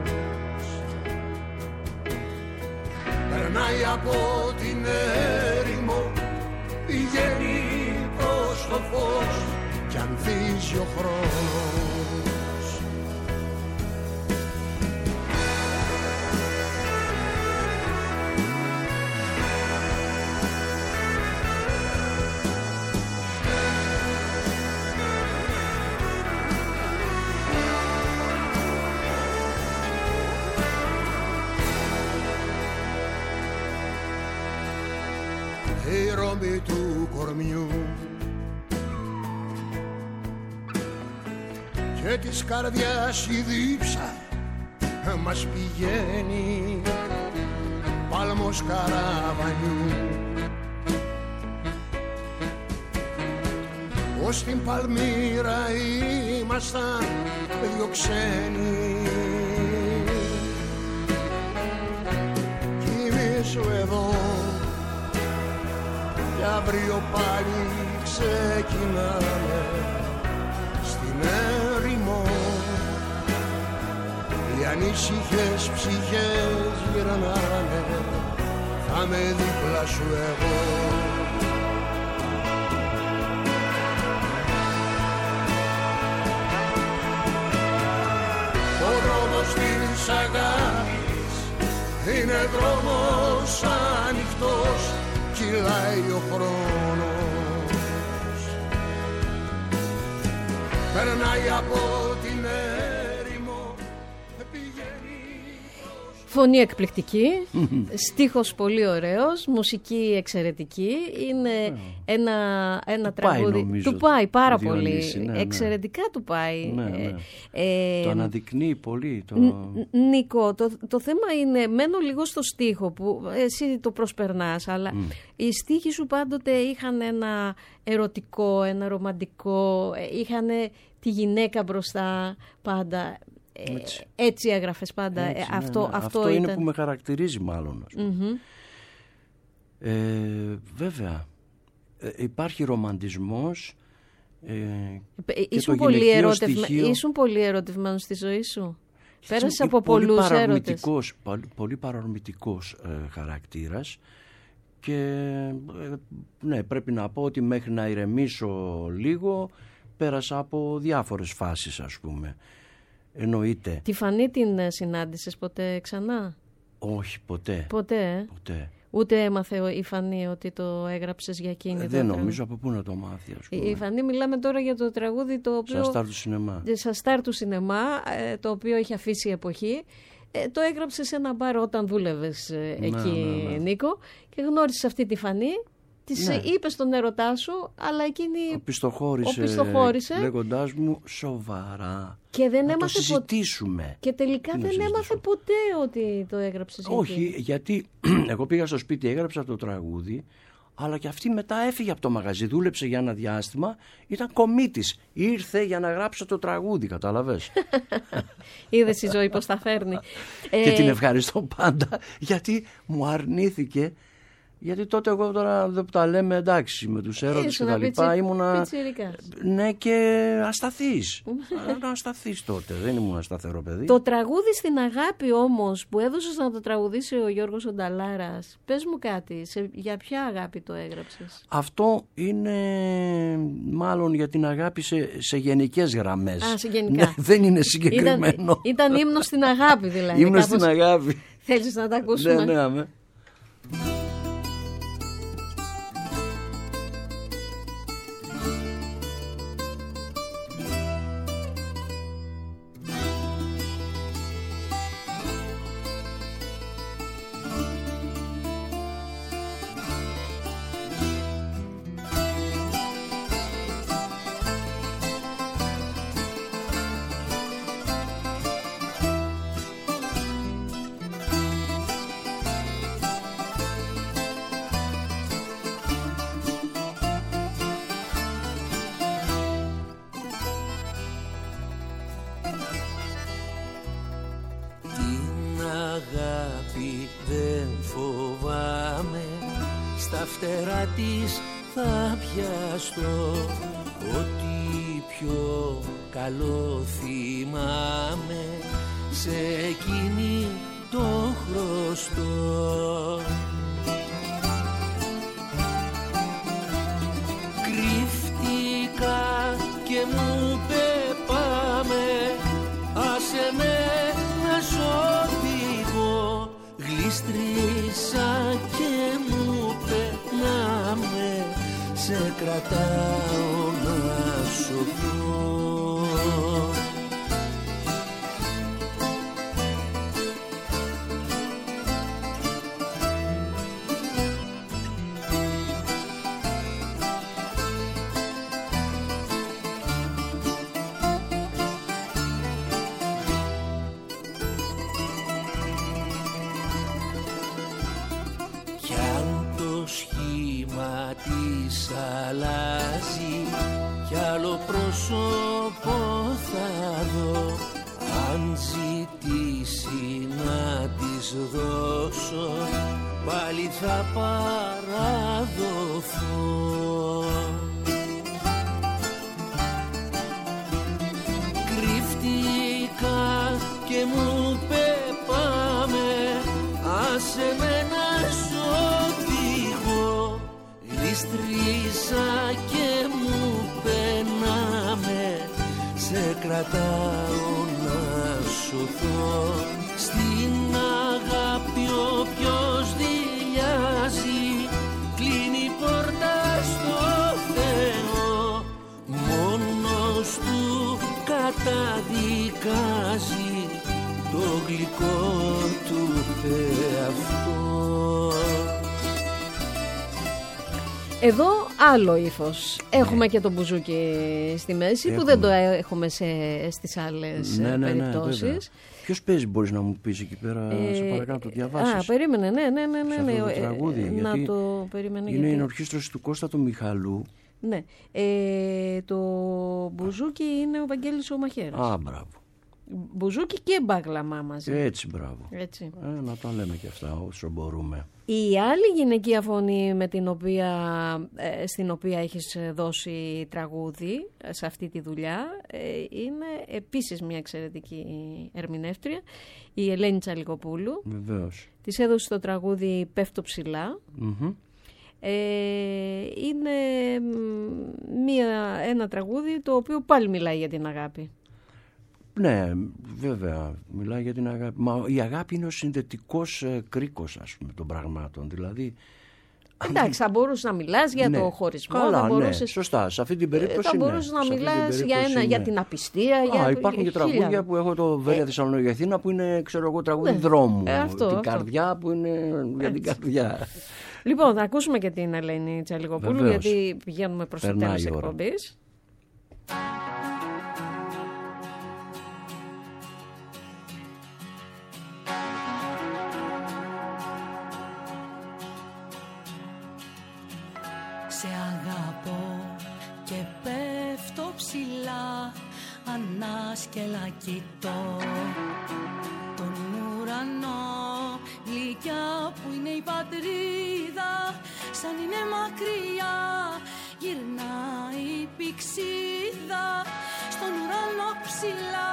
περνάει από την έρημο, πηγαίνει προς το φως κι ανθίζει ο χρόνος. Η ρόμπη του κορμιού και της καρδιάς η δίψα μας πηγαίνει πάλμος καραβανιού, ως την Παλμύρα ήμασταν δυο ξένοι, κοιμήσου εδώ κι αύριο πάλι ξεκινάμε στην έρημο. Οι ανήσυχες ψυχές γυρνάνε, θα με δίπλα σου εγώ. Ο δρόμος της αγάπης είναι δρόμος ανοιχτός, κυλάει ο χρόνος, περνάει από την έρημο, πηγαίνει. Φωνή εκπληκτική, στίχος πολύ ωραίος, μουσική εξαιρετική. Είναι ένα τραγούδι. Νομίζω, του πάει πάρα Διονύση, πολύ. ναι. Εξαιρετικά του πάει. Ναι. Το αναδεικνύει πολύ. Νίκο, το θέμα είναι, μένω λίγο στο στίχο που εσύ το προσπερνάς, αλλά οι στίχοι σου πάντοτε είχαν ένα ερωτικό, ένα ρομαντικό, είχαν τη γυναίκα μπροστά πάντα. Έτσι έγραφες πάντα. Έτσι, αυτό αυτό ήταν. είναι που με χαρακτηρίζει μάλλον. Βέβαια, υπάρχει ρομαντισμός. Ήσουν πολύ ερωτευμένος στη ζωή σου. Πέρασες από πολλούς έρωτες. Πολύ παρορμητικός χαρακτήρας. Και ναι, πρέπει να πω ότι μέχρι να ηρεμήσω λίγο πέρασα από διάφορες φάσεις, ας πούμε. Εννοείται. Τη Φανή την συνάντησες ποτέ ξανά? Όχι, ποτέ. Ποτέ. Ούτε έμαθε η Φανή ότι το έγραψες για εκείνη? Δεν νομίζω, από πού να το μάθει, ας πούμε. Η Φανή, μιλάμε τώρα για το τραγούδι το οποίο... Σαν στάρ του σινεμά, το οποίο έχει αφήσει η εποχή. Το έγραψε σε ένα μπαρ όταν δούλευες εκεί, Νίκο, και γνώρισες αυτή τη Φανή. Της είπες τον ερωτά σου, αλλά εκείνη οπισθοχώρησε λέγοντάς μου σοβαρά και δεν να το συζητήσουμε. Και τελικά δεν έμαθε ποτέ ότι το έγραψες. Όχι, γιατί εγώ πήγα στο σπίτι, έγραψα το τραγούδι, αλλά και αυτή μετά έφυγε από το μαγαζί, δούλεψε για ένα διάστημα, ήταν κομίτης, ήρθε για να γράψω το τραγούδι, κατάλαβες. Είδες η ζωή πως τα φέρνει. Και την ευχαριστώ πάντα, γιατί μου αρνήθηκε. Γιατί τότε εγώ τώρα δεν τα λέμε, εντάξει, με τους έρωτες και τα λοιπά, ήμουνα ναι, και ασταθής. Ασταθής τότε, δεν ήμουν σταθερό παιδί. Το τραγούδι Στην Αγάπη όμως που έδωσες να το τραγουδήσει ο Γιώργος Ονταλάρας, πες μου κάτι, για ποια αγάπη το έγραψες? Αυτό είναι μάλλον για την αγάπη σε γενικές γραμμές. Σε γενικά. Ναι, δεν είναι συγκεκριμένο. Ήταν ύμνος στην αγάπη δηλαδή. Ύμνος στην αγάπη. Θέλεις να τα ακούσουμε? Ναι. Αγάπη δεν φοβάμαι, στα φτερά της θα πιαστώ, ό,τι πιο καλό θυμάμαι, σε εκείνη το χρωστώ. Κρύφτηκα και μου είπε πάμε, άσε με να ζω. Γλίστρισα και μου περνάμε, σε κρατάω να σωθώ. Της αλλάζει κι άλλο πρόσωπο θα δω, αν ζητήσει να της δώσω πάλι θα παραδοθώ. Κρύφτηκα και μου είπε πάμε, άσε με να ζω. Γλίστρισα και μου περνάμε, σε κρατάω να σωθώ. Στην αγάπη καταδικάζει το γλυκό του εαυτό. Εδώ άλλο ύφος. Έχουμε και το μπουζούκι στη μέση που δεν το έχουμε στις άλλες περιπτώσεις. Ναι, ποιος παίζει, μπορείς να μου πεις εκεί πέρα, σε παρακαλώ να το διαβάσεις. Περίμενε, ναι. Σε αυτό το τραγούδι, να το περίμενε. Είναι η ενορχήστρωση του Κώστα του Μιχαλού. Ναι, το μπουζούκι είναι ο Βαγγέλης ο Μαχαίρας. Α, μπράβο. Μπουζούκι και μπάγλαμά μαζί. Έτσι, μπράβο. Έτσι. Να το λέμε και αυτά όσο μπορούμε. Η άλλη γυναικεία φωνή στην οποία έχεις δώσει τραγούδι σε αυτή τη δουλειά είναι επίσης μια εξαιρετική ερμηνεύτρια, η Ελένη Τσαλικοπούλου. Βεβαίως. Της έδωσε το τραγούδι «Πέφτω ψηλά». Mm-hmm. Είναι ένα τραγούδι το οποίο πάλι μιλάει για την αγάπη. Ναι, βέβαια, μιλάει για την αγάπη. Μα η αγάπη είναι ο συνδετικός κρίκος, ας πούμε, των πραγμάτων. Δηλαδή, εντάξει, θα μπορούσε να μιλάς για το χωρισμό. Καλά, θα μπορούσες... ναι, σωστά. Σε αυτή την περίπτωση θα μπορούσε να μιλάς για την απιστία. Υπάρχουν και τραγούδια που έχω το Βέρεια Θεσσαλονίκη Αθήνα που είναι, ξέρω εγώ, τραγούδι δρόμου. Την καρδιά που είναι για την καρδιά. Λοιπόν, θα ακούσουμε και την Ελένη Τσαλικοπούλου, γιατί πηγαίνουμε προς το τέλος της εκπομπής. Σε αγαπώ και πέφτω ψηλά, ανάσκελα κοιτώ τον ουρανό, γλυκιά που είναι η πατρίδα, σαν είναι μακριά, γυρνάει η πηξίδα στον ουρανό ψηλά.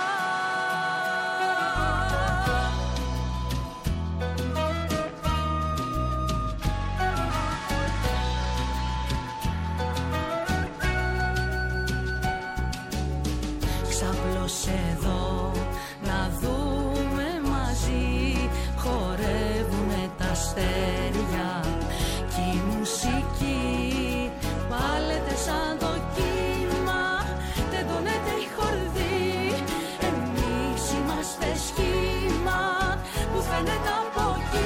Εδώ να δούμε μαζί, χορεύουνε τα αστέρια κι η μουσική πάλεται σαν το κύμα, τεντώνεται η χορδή, εμείς είμαστε σχήμα που φαίνεται από εκεί.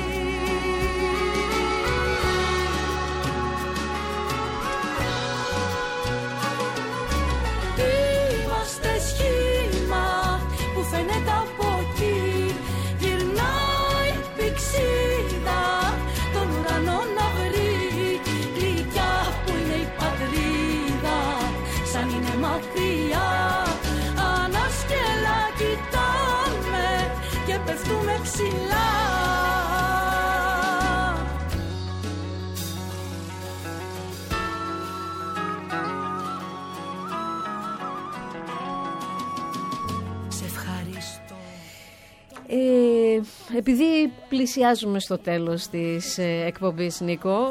Φαίνεται από εκεί, γυρνάει πηξίδα τον ουρανό να βρει, γλυκιά που είναι η πατρίδα, σαν είναι μακριά, ανάσκελα κοιτάμε και πέφτουμε ψηλά. Επειδή πλησιάζουμε στο τέλος της εκπομπής,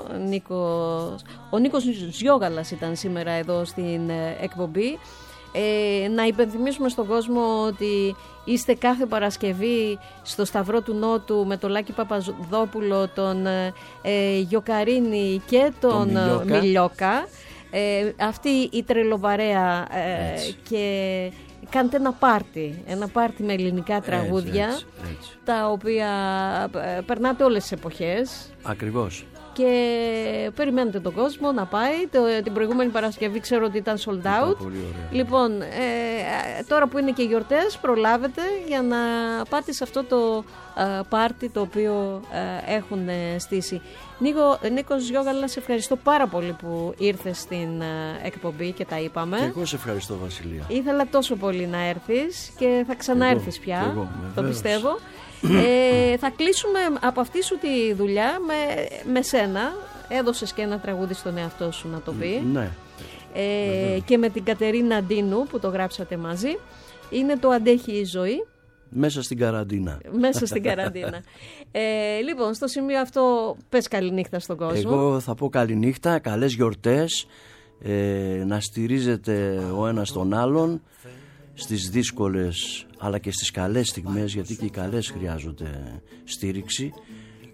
ο Νίκος Ζιόγαλας ήταν σήμερα εδώ στην εκπομπή. Να υπενθυμίσουμε στον κόσμο ότι είστε κάθε Παρασκευή στο Σταυρό του Νότου με τον Λάκη Παπαδόπουλο, τον Γιοκαρίνη και τον Μιλιόκα. Αυτή η τρελοβαρέα και... Κάντε ένα πάρτι με ελληνικά τραγούδια, έτσι. Τα οποία περνάτε όλες τις εποχές. Ακριβώς. Και περιμένετε τον κόσμο να πάει. Την προηγούμενη Παρασκευή ξέρω ότι ήταν sold out. Λοιπόν, τώρα που είναι και γιορτές, προλάβετε για να πάτε σε αυτό το πάρτι το οποίο έχουν στήσει. Νίκος Ζιόγαλα, σε ευχαριστώ πάρα πολύ που ήρθες στην εκπομπή και τα είπαμε. Και εγώ σε ευχαριστώ, Βασιλεία. Ήθελα τόσο πολύ να έρθεις και θα ξαναέρθεις πια, το πιστεύω. Θα κλείσουμε από αυτή σου τη δουλειά με σένα. Έδωσες και ένα τραγούδι στον εαυτό σου να το πει. Ναι. Και με την Κατερίνα Ντίνου που το γράψατε μαζί. Είναι το «Αντέχει η ζωή». Μέσα στην καραντίνα. Μέσα στην καραντίνα. Λοιπόν, στο σημείο αυτό πες καληνύχτα στον κόσμο. Εγώ θα πω καληνύχτα, καλές γιορτές, να στηρίζετε ο ένας τον άλλον στις δύσκολες αλλά και στις καλές στιγμές, γιατί και οι καλές χρειάζονται στήριξη.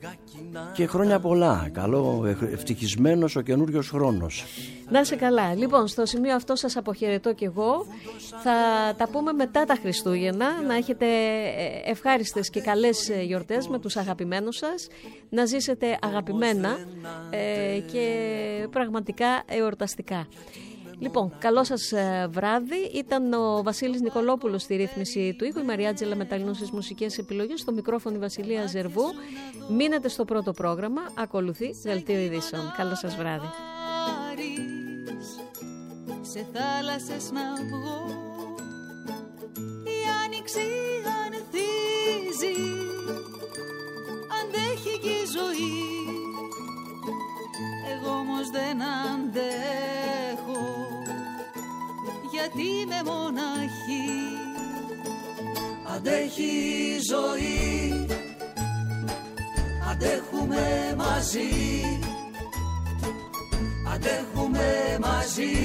και χρόνια πολλά. Καλό, ευτυχισμένος ο καινούριος χρόνος. Να είσαι καλά. Λοιπόν, στο σημείο αυτό σας αποχαιρετώ κι εγώ. Θα τα πούμε μετά τα Χριστούγεννα. Να έχετε ευχάριστες και καλές γιορτές με τους αγαπημένους σας. Να ζήσετε αγαπημένα και πραγματικά εορταστικά. Λοιπόν, καλό σας βράδυ. Ήταν ο Βασίλης Νικολόπουλος στη ρύθμιση του ήχου, η Μαριάτζελα Μεταλλινού στις μουσικές επιλογές, στο μικρόφωνο η Βασιλεία Ζερβού. Μείνετε στο πρώτο πρόγραμμα, ακολουθεί Δελτίο Ειδήσεων. Καλό σας βράδυ. Σε θάλασσες να βγω, η άνοιξη ανθίζει, αντέχει και η ζωή. Εγώ όμως δεν αντέχω, γιατί είμαι μοναχή. Αντέχει η ζωή, αντέχουμε μαζί, αντέχουμε μαζί.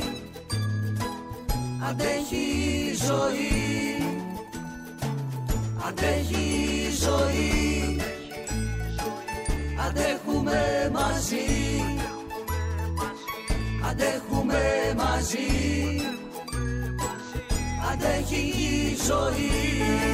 Αντέχει η ζωή, αντέχει η ζωή, αντέχουμε μαζί, αντέχουμε μαζί. Αντέχει η ζωή.